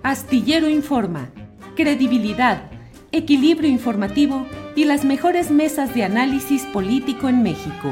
Astillero Informa, credibilidad, equilibrio informativo y las mejores mesas de análisis político en México.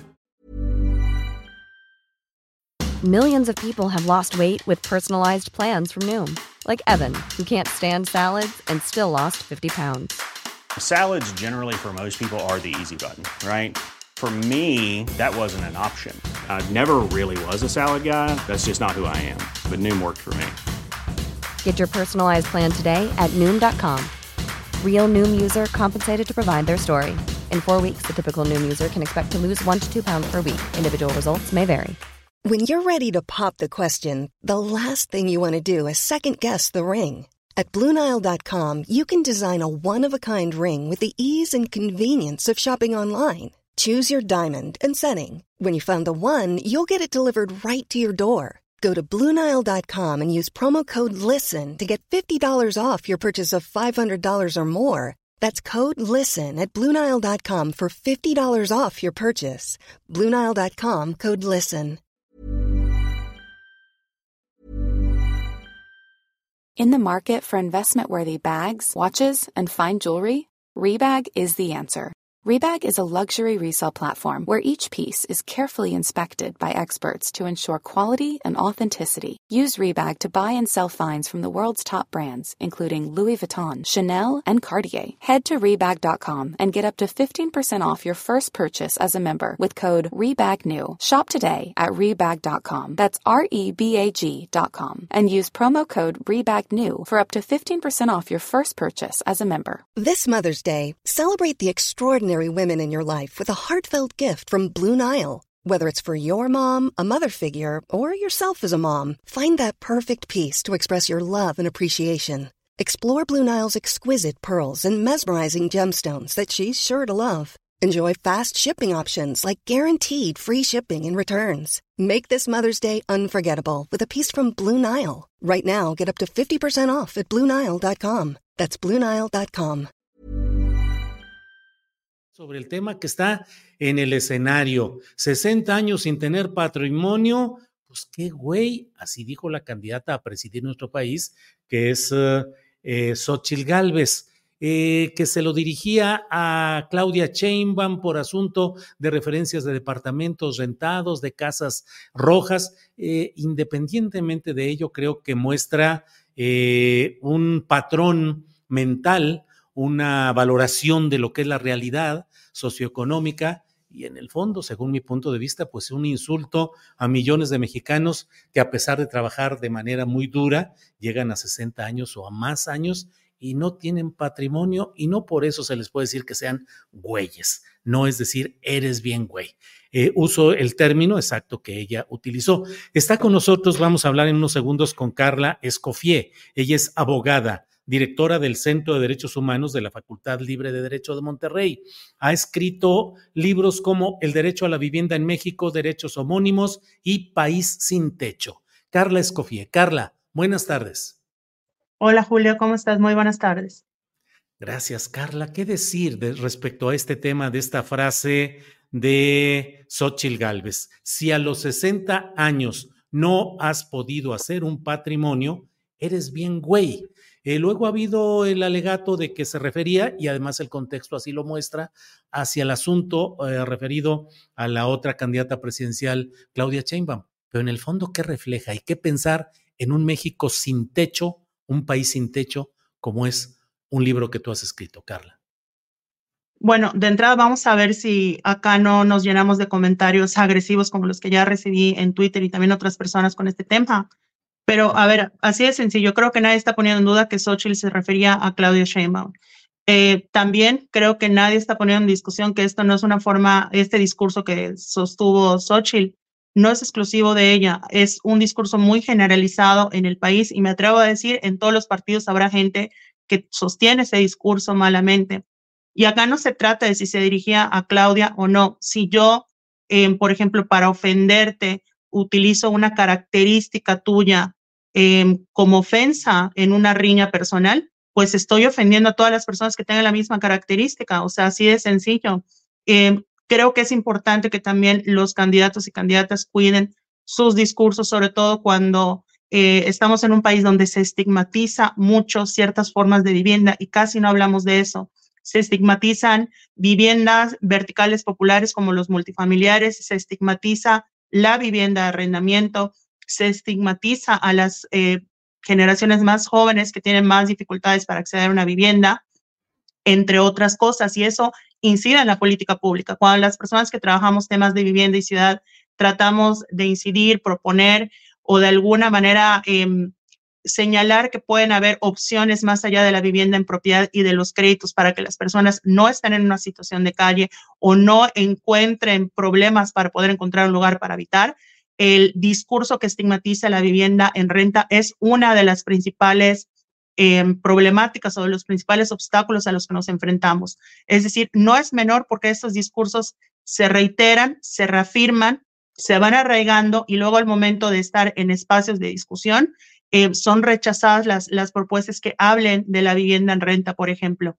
Millions of people have lost weight with personalized plans from Noom. Like Evan, who can't stand salads and still lost 50 pounds. Salads generally for most people are the easy button, right? For me, that wasn't an option. I never really was a salad guy. That's just not who I am. But Noom worked for me. Get your personalized plan today at Noom.com. Real Noom user compensated to provide their story. In 4 weeks, the typical Noom user can expect to lose 1 to 2 pounds per week. Individual results may vary. When you're ready to pop the question, the last thing you want to do is second-guess the ring. At BlueNile.com, you can design a one-of-a-kind ring with the ease and convenience of shopping online. Choose your diamond and setting. When you find the one, you'll get it delivered right to your door. Go to BlueNile.com and use promo code LISTEN to get $50 off your purchase of $500 or more. That's code LISTEN at BlueNile.com for $50 off your purchase. BlueNile.com, code LISTEN. In the market for investment-worthy bags, watches, and fine jewelry, Rebag is the answer. Rebag is a luxury resale platform where each piece is carefully inspected by experts to ensure quality and authenticity. Use Rebag to buy and sell finds from the world's top brands, including Louis Vuitton, Chanel, and Cartier. Head to Rebag.com and get up to 15% off your first purchase as a member with code REBAGNEW. Shop today at Rebag.com. That's REBAG.com. And use promo code REBAGNEW for up to 15% off your first purchase as a member. This Mother's Day, celebrate the extraordinary women in your life with a heartfelt gift from Blue Nile. Whether it's for your mom, a mother figure, or yourself as a mom, find that perfect piece to express your love and appreciation. Explore Blue Nile's exquisite pearls and mesmerizing gemstones that she's sure to love. Enjoy fast shipping options like guaranteed free shipping and returns. Make this Mother's Day unforgettable with a piece from Blue Nile. Right now, get up to 50% off at BlueNile.com. That's BlueNile.com. Sobre el tema que está en el escenario, 60 años sin tener patrimonio, pues qué güey, así dijo la candidata a presidir nuestro país, que es Xóchitl Gálvez, que se lo dirigía a Claudia Sheinbaum por asunto de referencias de departamentos rentados, de casas rojas. Independientemente de ello, creo que muestra un patrón mental, una valoración de lo que es la realidad socioeconómica y en el fondo, según mi punto de vista, pues un insulto a millones de mexicanos que a pesar de trabajar de manera muy dura, llegan a 60 años o a más años y no tienen patrimonio y no por eso se les puede decir que sean güeyes. No es decir, eres bien güey. Uso el término exacto que ella utilizó. Está con nosotros, vamos a hablar en unos segundos con Carla Escoffier. Ella es abogada, directora del Centro de Derechos Humanos de la Facultad Libre de Derecho de Monterrey. Ha escrito libros como El derecho a la vivienda en México, Derechos homónimos y País sin techo. Carla Escoffier. Carla, buenas tardes. Hola Julio, ¿cómo estás? Muy buenas tardes. Gracias, Carla. ¿Qué decir respecto a este tema de esta frase de Xóchitl Gálvez? Si a los 60 años no has podido hacer un patrimonio, eres bien güey. Luego ha habido el alegato de que se refería, y además el contexto así lo muestra, hacia el asunto referido a la otra candidata presidencial, Claudia Sheinbaum. Pero en el fondo, ¿qué refleja y qué pensar en un México sin techo, un país sin techo, como es un libro que tú has escrito, Carla? Bueno, de entrada vamos a ver si acá no nos llenamos de comentarios agresivos como los que ya recibí en Twitter y también otras personas con este tema. Pero, a ver, así de sencillo. Creo que nadie está poniendo en duda que Xóchitl se refería a Claudia Sheinbaum. También creo que nadie está poniendo en discusión que esto no es una forma, este discurso que sostuvo Xóchitl no es exclusivo de ella. Es un discurso muy generalizado en el país y me atrevo a decir, en todos los partidos habrá gente que sostiene ese discurso malamente. Y acá no se trata de si se dirigía a Claudia o no. Si yo, por ejemplo, para ofenderte, utilizo una característica tuya como ofensa en una riña personal, pues estoy ofendiendo a todas las personas que tengan la misma característica. O sea, así de sencillo. Creo que es importante que también los candidatos y candidatas cuiden sus discursos, sobre todo cuando estamos en un país donde se estigmatiza mucho ciertas formas de vivienda y casi no hablamos de eso. Se estigmatizan viviendas verticales populares como los multifamiliares, se estigmatiza la vivienda de arrendamiento, se estigmatiza a las generaciones más jóvenes que tienen más dificultades para acceder a una vivienda, entre otras cosas, y eso incide en la política pública. Cuando las personas que trabajamos temas de vivienda y ciudad tratamos de incidir, proponer o de alguna manera señalar que pueden haber opciones más allá de la vivienda en propiedad y de los créditos para que las personas no estén en una situación de calle o no encuentren problemas para poder encontrar un lugar para habitar, el discurso que estigmatiza la vivienda en renta es una de las principales problemáticas o de los principales obstáculos a los que nos enfrentamos. Es decir, no es menor porque estos discursos se reiteran, se reafirman, se van arraigando y luego al momento de estar en espacios de discusión son rechazadas las propuestas que hablen de la vivienda en renta, por ejemplo.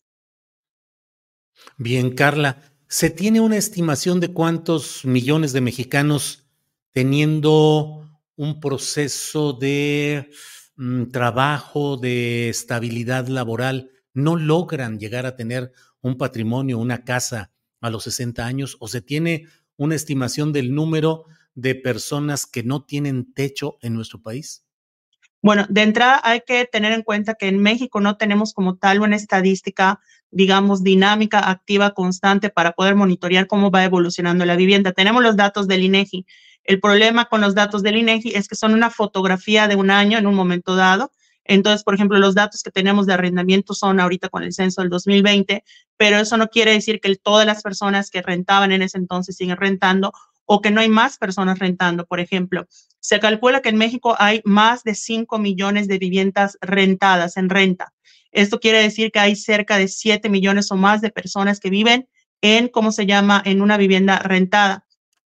Bien, Carla, ¿se tiene una estimación de cuántos millones de mexicanos teniendo un proceso de trabajo, de estabilidad laboral, no logran llegar a tener un patrimonio, una casa a los 60 años? ¿O se tiene una estimación del número de personas que no tienen techo en nuestro país? Bueno, de entrada hay que tener en cuenta que en México no tenemos como tal una estadística, digamos, dinámica, activa, constante para poder monitorear cómo va evolucionando la vivienda. Tenemos los datos del INEGI. El problema con los datos del INEGI es que son una fotografía de un año en un momento dado. Entonces, por ejemplo, los datos que tenemos de arrendamiento son ahorita con el censo del 2020, pero eso no quiere decir que todas las personas que rentaban en ese entonces siguen rentando o que no hay más personas rentando. Por ejemplo, se calcula que en México hay más de 5 millones de viviendas rentadas en renta. Esto quiere decir que hay cerca de 7 millones o más de personas que viven en, ¿cómo se llama?, en una vivienda rentada.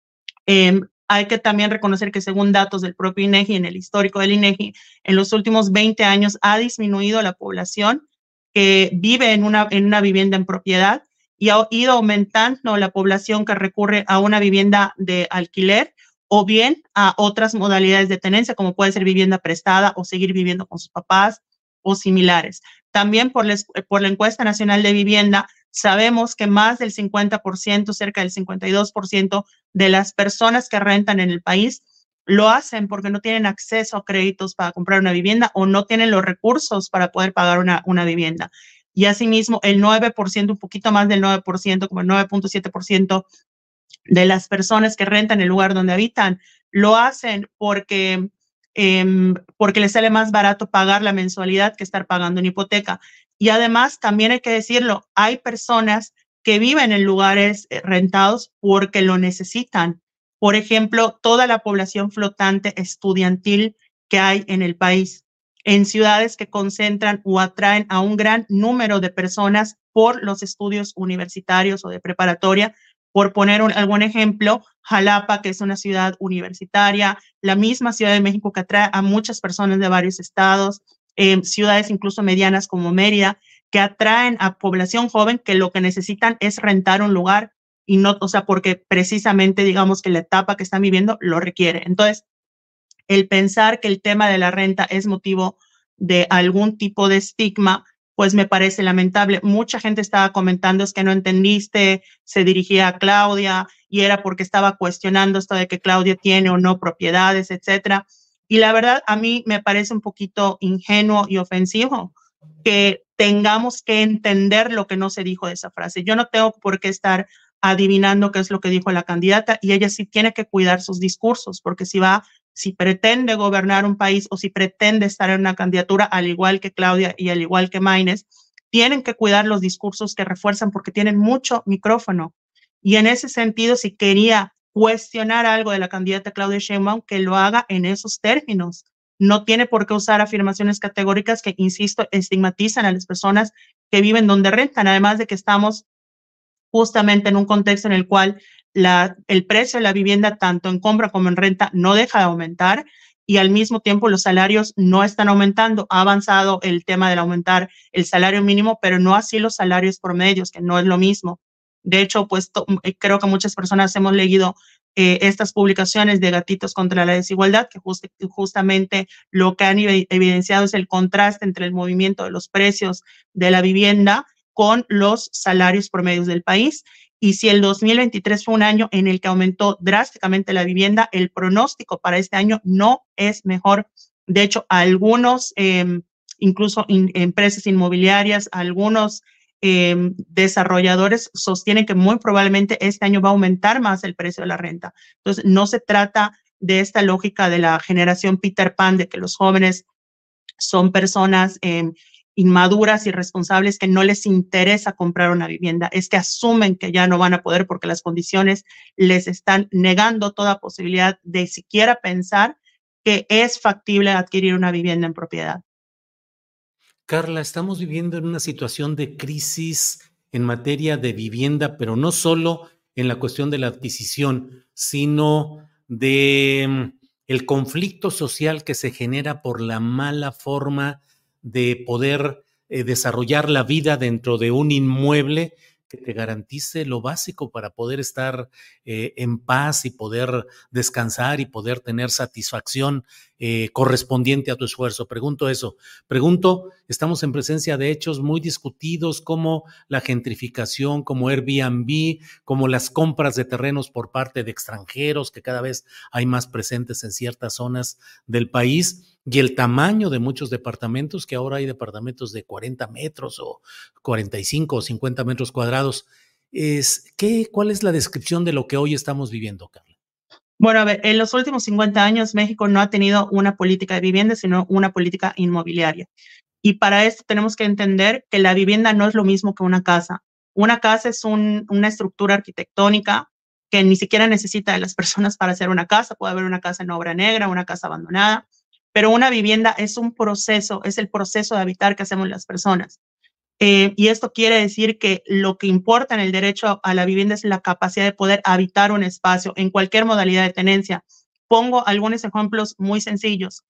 Hay que también reconocer que según datos del propio INEGI, en el histórico del INEGI, en los últimos 20 años ha disminuido la población que vive en una vivienda en propiedad y ha ido aumentando la población que recurre a una vivienda de alquiler o bien a otras modalidades de tenencia, como puede ser vivienda prestada o seguir viviendo con sus papás o similares. También por la encuesta nacional de vivienda, sabemos que más del 50%, cerca del 52% de las personas que rentan en el país lo hacen porque no tienen acceso a créditos para comprar una vivienda o no tienen los recursos para poder pagar una vivienda. Y asimismo, el 9%, un poquito más del 9%, como el 9.7% de las personas que rentan el lugar donde habitan, lo hacen porque les sale más barato pagar la mensualidad que estar pagando una hipoteca. Y además, también hay que decirlo, hay personas que viven en lugares rentados porque lo necesitan. Por ejemplo, toda la población flotante estudiantil que hay en el país, en ciudades que concentran o atraen a un gran número de personas por los estudios universitarios o de preparatoria. Por poner algún ejemplo, Jalapa, que es una ciudad universitaria, la misma Ciudad de México que atrae a muchas personas de varios estados, ciudades incluso medianas como Mérida, que atraen a población joven que lo que necesitan es rentar un lugar y no, o sea, porque precisamente digamos que la etapa que están viviendo lo requiere. Entonces, el pensar que el tema de la renta es motivo de algún tipo de estigma, pues me parece lamentable. Mucha gente estaba comentando, es que no entendiste, se dirigía a Claudia y era porque estaba cuestionando esto de que Claudia tiene o no propiedades, etcétera. Y la verdad, a mí me parece un poquito ingenuo y ofensivo que tengamos que entender lo que no se dijo de esa frase. Yo no tengo por qué estar adivinando qué es lo que dijo la candidata y ella sí tiene que cuidar sus discursos, porque si pretende gobernar un país o si pretende estar en una candidatura, al igual que Claudia y al igual que Maynes, tienen que cuidar los discursos que refuerzan porque tienen mucho micrófono. Y en ese sentido, si quería cuestionar algo de la candidata Claudia Sheinbaum, que lo haga en esos términos. No tiene por qué usar afirmaciones categóricas que, insisto, estigmatizan a las personas que viven donde rentan, además de que estamos justamente en un contexto en el cual el precio de la vivienda, tanto en compra como en renta, no deja de aumentar y al mismo tiempo los salarios no están aumentando. Ha avanzado el tema de aumentar el salario mínimo, pero no así los salarios promedios, que no es lo mismo. De hecho, pues creo que muchas personas hemos leído estas publicaciones de Gatitos contra la Desigualdad, que justamente lo que han evidenciado es el contraste entre el movimiento de los precios de la vivienda con los salarios promedios del país. Y si el 2023 fue un año en el que aumentó drásticamente la vivienda, el pronóstico para este año no es mejor. De hecho, algunos, incluso empresas inmobiliarias, algunos desarrolladores sostienen que muy probablemente este año va a aumentar más el precio de la renta. Entonces, no se trata de esta lógica de la generación Peter Pan, de que los jóvenes son personas inmaduras, irresponsables, que no les interesa comprar una vivienda. Es que asumen que ya no van a poder porque las condiciones les están negando toda posibilidad de siquiera pensar que es factible adquirir una vivienda en propiedad. Carla, estamos viviendo en una situación de crisis en materia de vivienda, pero no solo en la cuestión de la adquisición, sino de el conflicto social que se genera por la mala forma de poder desarrollar la vida dentro de un inmueble que te garantice lo básico para poder estar en paz y poder descansar y poder tener satisfacción correspondiente a tu esfuerzo. Pregunto eso. Pregunto, estamos en presencia de hechos muy discutidos como la gentrificación, como Airbnb, como las compras de terrenos por parte de extranjeros, que cada vez hay más presentes en ciertas zonas del país, y el tamaño de muchos departamentos, que ahora hay departamentos de 40 metros o 45 o 50 metros cuadrados. ¿Cuál es la descripción de lo que hoy estamos viviendo, Carla? Bueno, a ver, en los últimos 50 años México no ha tenido una política de vivienda, sino una política inmobiliaria. Y para esto tenemos que entender que la vivienda no es lo mismo que una casa. Una casa es una estructura arquitectónica que ni siquiera necesita de las personas para hacer una casa. Puede haber una casa en obra negra, una casa abandonada, pero una vivienda es un proceso, es el proceso de habitar que hacemos las personas. Y esto quiere decir que lo que importa en el derecho a la vivienda es la capacidad de poder habitar un espacio en cualquier modalidad de tenencia. Pongo algunos ejemplos muy sencillos.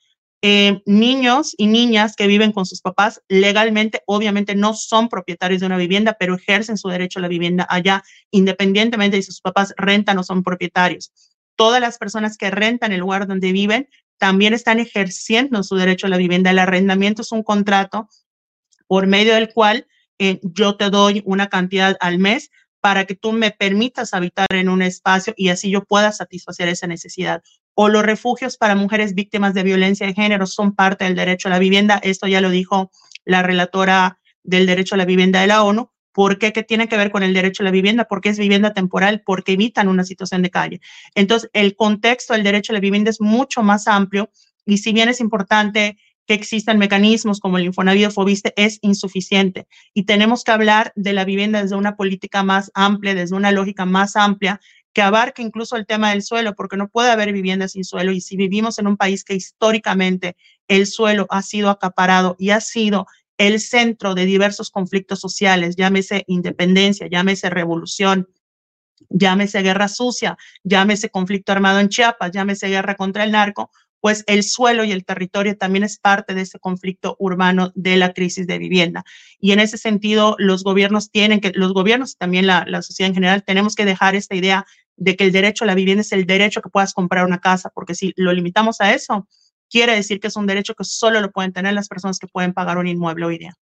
Niños y niñas que viven con sus papás legalmente, obviamente no son propietarios de una vivienda, pero ejercen su derecho a la vivienda allá, independientemente de si sus papás rentan o son propietarios. Todas las personas que rentan el lugar donde viven también están ejerciendo su derecho a la vivienda. El arrendamiento es un contrato por medio del cual yo te doy una cantidad al mes para que tú me permitas habitar en un espacio y así yo pueda satisfacer esa necesidad. O los refugios para mujeres víctimas de violencia de género son parte del derecho a la vivienda. Esto ya lo dijo la relatora del derecho a la vivienda de la ONU. ¿Por qué? ¿Qué tiene que ver con el derecho a la vivienda? Porque es vivienda temporal, porque evitan una situación de calle. Entonces, el contexto del derecho a la vivienda es mucho más amplio y si bien es importante que existan mecanismos como el Infonavit o Foviste, es insuficiente. Y tenemos que hablar de la vivienda desde una política más amplia, desde una lógica más amplia, que abarque incluso el tema del suelo, porque no puede haber vivienda sin suelo. Y si vivimos en un país que históricamente el suelo ha sido acaparado y ha sido el centro de diversos conflictos sociales, llámese independencia, llámese revolución, llámese guerra sucia, llámese conflicto armado en Chiapas, llámese guerra contra el narco, pues el suelo y el territorio también es parte de ese conflicto urbano de la crisis de vivienda. Y en ese sentido, los gobiernos y también la sociedad en general, tenemos que dejar esta idea de que el derecho a la vivienda es el derecho que puedas comprar una casa, porque si lo limitamos a eso, quiere decir que es un derecho que solo lo pueden tener las personas que pueden pagar un inmueble hoy día.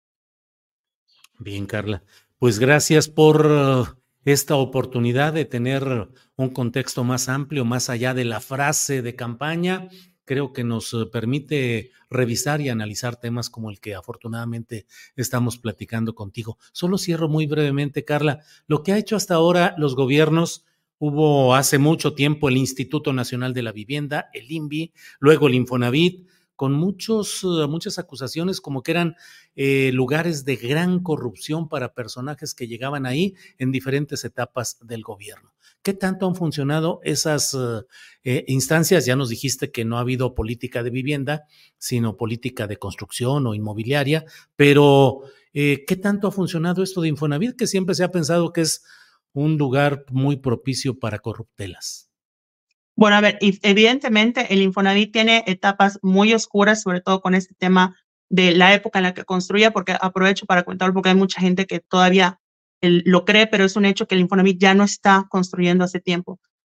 Bien, Carla. Pues gracias por esta oportunidad de tener un contexto más amplio, más allá de la frase de campaña. Creo que nos permite revisar y analizar temas como el que afortunadamente estamos platicando contigo. Solo cierro muy brevemente, Carla. Lo que ha hecho hasta ahora los gobiernos, hubo hace mucho tiempo el Instituto Nacional de la Vivienda, el INVI, luego el Infonavit, con muchas acusaciones como que eran lugares de gran corrupción para personajes que llegaban ahí en diferentes etapas del gobierno. ¿Qué tanto han funcionado esas instancias? Ya nos dijiste que no ha habido política de vivienda, sino política de construcción o inmobiliaria, pero ¿qué tanto ha funcionado esto de Infonavit, que siempre se ha pensado que es un lugar muy propicio para corruptelas? Bueno, a ver, evidentemente el Infonavit tiene etapas muy oscuras, sobre todo con este tema de la época en la que construía, porque aprovecho para contar porque hay mucha gente que todavía lo cree, pero es un hecho que el Infonavit ya no está construyendo hace tiempo.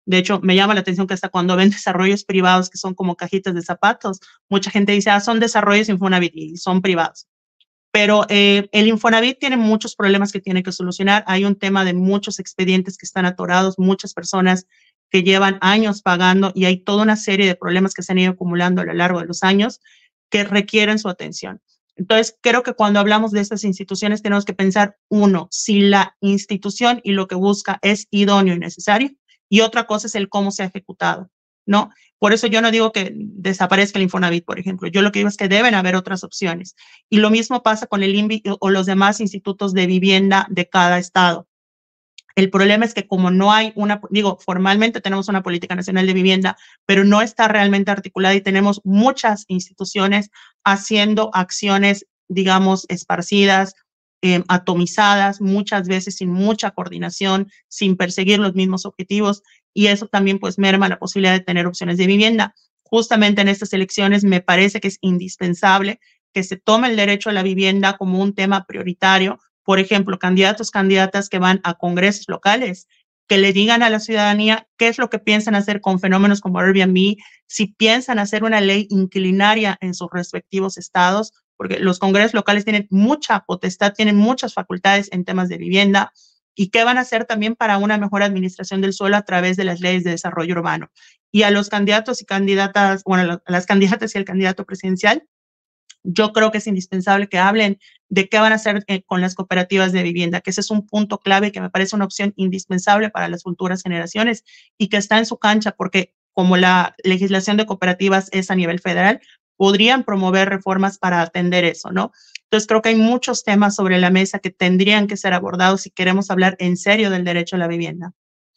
De hecho, me llama la atención que hasta cuando ven desarrollos privados que son como cajitas de zapatos, mucha gente dice, son desarrollos Infonavit y son privados. Pero el Infonavit tiene muchos problemas que tiene que solucionar. Hay un tema de muchos expedientes que están atorados, muchas personas que llevan años pagando y hay toda una serie de problemas que se han ido acumulando a lo largo de los años que requieren su atención. Entonces, creo que cuando hablamos de estas instituciones tenemos que pensar, uno, si la institución y lo que busca es idóneo y necesario, y otra cosa es el cómo se ha ejecutado, ¿no? Por eso yo no digo que desaparezca el Infonavit, por ejemplo. Yo lo que digo es que deben haber otras opciones. Y lo mismo pasa con el INVI o los demás institutos de vivienda de cada estado. El problema es que como no hay formalmente tenemos una política nacional de vivienda, pero no está realmente articulada y tenemos muchas instituciones haciendo acciones, digamos, esparcidas, atomizadas, muchas veces sin mucha coordinación, sin perseguir los mismos objetivos, y eso también pues merma la posibilidad de tener opciones de vivienda. Justamente en estas elecciones me parece que es indispensable que se tome el derecho a la vivienda como un tema prioritario. Por ejemplo, candidatas que van a congresos locales, que le digan a la ciudadanía qué es lo que piensan hacer con fenómenos como Airbnb, si piensan hacer una ley inquilinaria en sus respectivos estados, porque los congresos locales tienen mucha potestad, tienen muchas facultades en temas de vivienda, y qué van a hacer también para una mejor administración del suelo a través de las leyes de desarrollo urbano. Y a los candidatos y candidatas, bueno, a las candidatas y el candidato presidencial, yo creo que es indispensable que hablen de qué van a hacer con las cooperativas de vivienda, que ese es un punto clave que me parece una opción indispensable para las futuras generaciones y que está en su cancha, porque como la legislación de cooperativas es a nivel federal, podrían promover reformas para atender eso, ¿no? Entonces creo que hay muchos temas sobre la mesa que tendrían que ser abordados si queremos hablar en serio del derecho a la vivienda.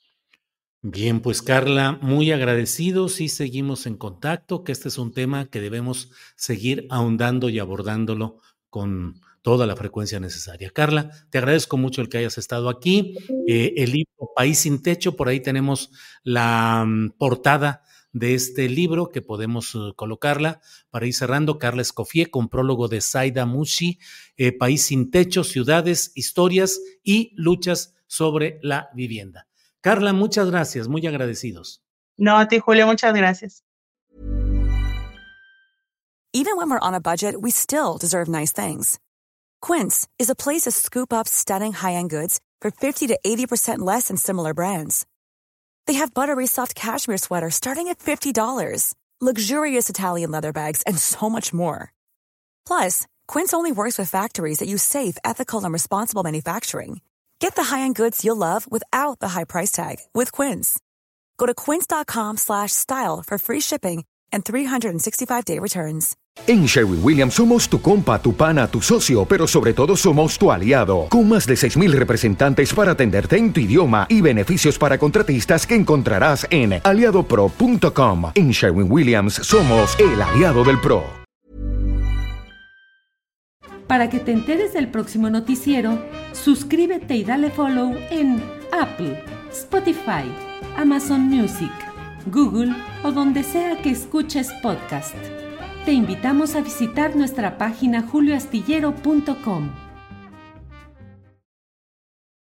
Bien, pues Carla, muy agradecidos y seguimos en contacto, que este es un tema que debemos seguir ahondando y abordándolo con toda la frecuencia necesaria. Carla, te agradezco mucho el que hayas estado aquí. El libro País sin Techo, por ahí tenemos la portada de este libro que podemos colocarla para ir cerrando. Carla Escoffier, con prólogo de Zaida Mushi, País sin Techo, ciudades, historias y luchas sobre la vivienda. Carla, muchas gracias, muy agradecidos. No, a ti, Julio, muchas gracias. Even when we're on a budget, we still deserve nice things. Quince is a place to scoop up stunning high-end goods for 50 to 80% less than similar brands. They have buttery soft cashmere sweaters starting at $50, luxurious Italian leather bags, and so much more. Plus, Quince only works with factories that use safe, ethical, and responsible manufacturing. Get the high-end goods you'll love without the high price tag with Quince. Go to quince.com/style for free shipping and 365-day returns. En Sherwin-Williams somos tu compa, tu pana, tu socio, pero sobre todo somos tu aliado. Con más de 6,000 representantes para atenderte en tu idioma y beneficios para contratistas que encontrarás en aliadopro.com. En Sherwin-Williams somos el aliado del pro. Para que te enteres del próximo noticiero, suscríbete y dale follow en Apple, Spotify, Amazon Music, Google o donde sea que escuches podcast. Te invitamos a visitar nuestra página julioastillero.com.